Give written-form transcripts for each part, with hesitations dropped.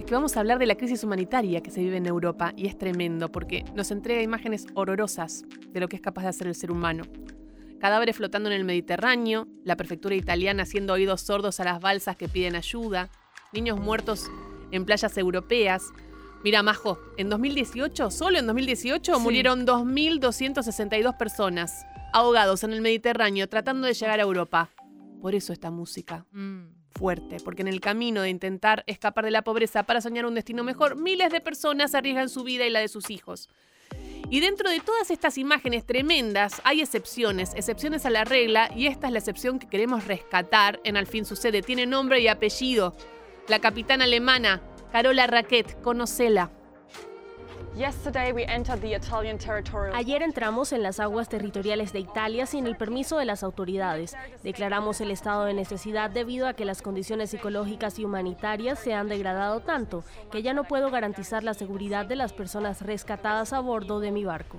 que vamos a hablar de la crisis humanitaria que se vive en Europa, y es tremendo porque nos entrega imágenes horrorosas de lo que es capaz de hacer el ser humano. Cadáveres flotando en el Mediterráneo, la prefectura italiana haciendo oídos sordos a las balsas que piden ayuda, niños muertos en playas europeas. Mira, Majo, en 2018, solo en 2018, murieron 2.262 personas ahogados en el Mediterráneo tratando de llegar a Europa. Por eso esta música fuerte, porque en el camino de intentar escapar de la pobreza para soñar un destino mejor, miles de personas arriesgan su vida y la de sus hijos. Y dentro de todas estas imágenes tremendas hay excepciones a la regla, y esta es la excepción que queremos rescatar en Al fin sucede. Tiene nombre y apellido. La capitana alemana Carola Racket, conocela. Ayer entramos en las aguas territoriales de Italia sin el permiso de las autoridades. Declaramos el estado de necesidad debido a que las condiciones psicológicas y humanitarias se han degradado tanto que ya no puedo garantizar la seguridad de las personas rescatadas a bordo de mi barco.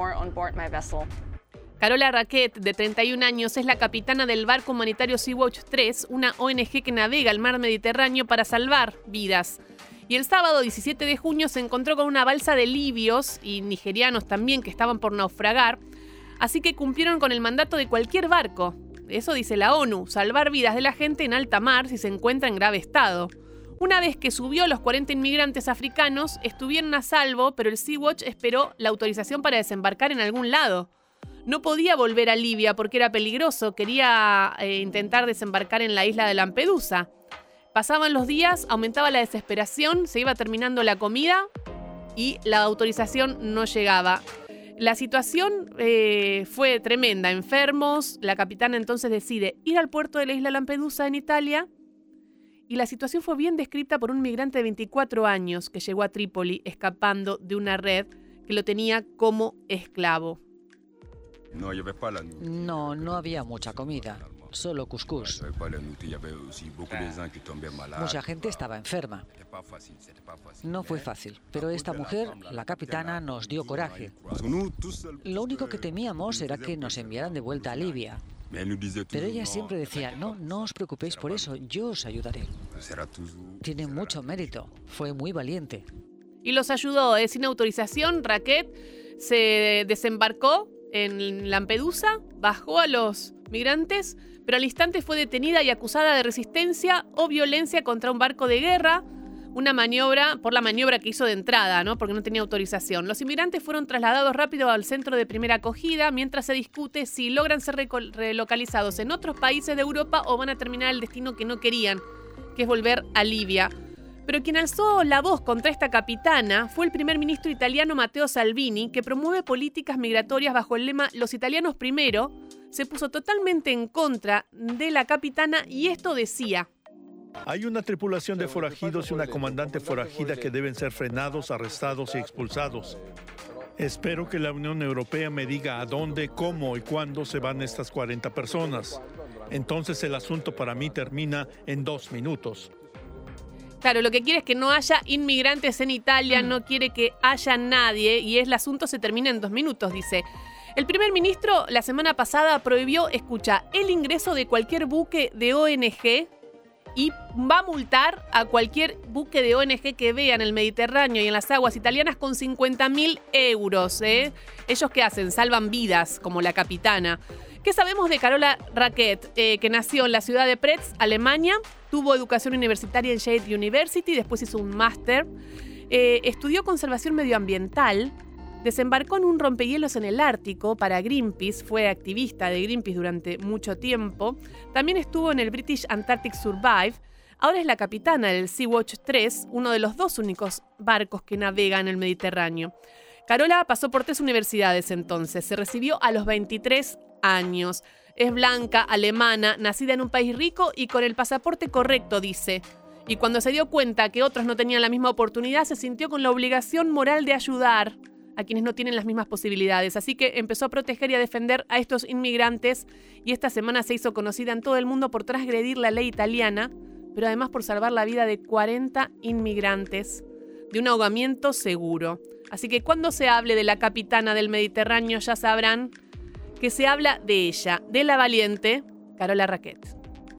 Carola Racket, de 31 años, es la capitana del barco humanitario Sea-Watch 3, una ONG que navega el mar Mediterráneo para salvar vidas. Y el sábado 17 de junio se encontró con una balsa de libios y nigerianos también que estaban por naufragar, así que cumplieron con el mandato de cualquier barco. Eso dice la ONU, salvar vidas de la gente en alta mar si se encuentra en grave estado. Una vez que subió los 40 inmigrantes africanos, estuvieron a salvo, pero el Sea-Watch esperó la autorización para desembarcar en algún lado. No podía volver a Libia porque era peligroso, quería intentar desembarcar en la isla de Lampedusa. Pasaban los días, aumentaba la desesperación, se iba terminando la comida y la autorización no llegaba. La situación fue tremenda, enfermos. La capitana entonces decide ir al puerto de la isla Lampedusa en Italia, y la situación fue bien descrita por un migrante de 24 años que llegó a Trípoli escapando de una red que lo tenía como esclavo. No había mucha comida. Solo cuscús. Mucha gente estaba enferma. No fue fácil, pero esta mujer, la capitana, nos dio coraje. Lo único que temíamos era que nos enviaran de vuelta a Libia. Pero ella siempre decía, no os preocupéis por eso, yo os ayudaré. Tiene mucho mérito, fue muy valiente. Y los ayudó, sin autorización. Racket se desembarcó en Lampedusa, bajó a los migrantes, pero al instante fue detenida y acusada de resistencia o violencia contra un barco de guerra, por la maniobra que hizo de entrada, ¿no? Porque no tenía autorización. Los inmigrantes fueron trasladados rápido al centro de primera acogida, mientras se discute si logran ser relocalizados en otros países de Europa o van a terminar el destino que no querían, que es volver a Libia. Pero quien alzó la voz contra esta capitana fue el primer ministro italiano Matteo Salvini, que promueve políticas migratorias bajo el lema «Los italianos primero». Se puso totalmente en contra de la capitana y esto decía: hay una tripulación de forajidos y una comandante forajida que deben ser frenados, arrestados y expulsados. Espero que la Unión Europea me diga a dónde, cómo y cuándo se van estas 40 personas. Entonces el asunto para mí termina en 2 minutos. Claro, lo que quiere es que no haya inmigrantes en Italia, no quiere que haya nadie, y el asunto se termina en 2 minutos, dice. El primer ministro la semana pasada prohibió, el ingreso de cualquier buque de ONG y va a multar a cualquier buque de ONG que vea en el Mediterráneo y en las aguas italianas con 50.000 euros. ¿Ellos qué hacen? Salvan vidas, como la capitana. ¿Qué sabemos de Carola Racket? Que nació en la ciudad de Pretz, Alemania, tuvo educación universitaria en Shade University, después hizo un máster, estudió conservación medioambiental, desembarcó en un rompehielos en el Ártico para Greenpeace, fue activista de Greenpeace durante mucho tiempo, también estuvo en el British Antarctic Survive, ahora es la capitana del Sea-Watch 3, uno de los 2 únicos barcos que navegan en el Mediterráneo. Carola pasó por 3 universidades entonces, se recibió a los 23 años. Es blanca, alemana, nacida en un país rico y con el pasaporte correcto, dice. Y cuando se dio cuenta que otros no tenían la misma oportunidad, se sintió con la obligación moral de ayudar a quienes no tienen las mismas posibilidades. Así que empezó a proteger y a defender a estos inmigrantes, y esta semana se hizo conocida en todo el mundo por transgredir la ley italiana, pero además por salvar la vida de 40 inmigrantes de un ahogamiento seguro. Así que cuando se hable de la capitana del Mediterráneo ya sabrán que se habla de ella, de la valiente Carola Racket.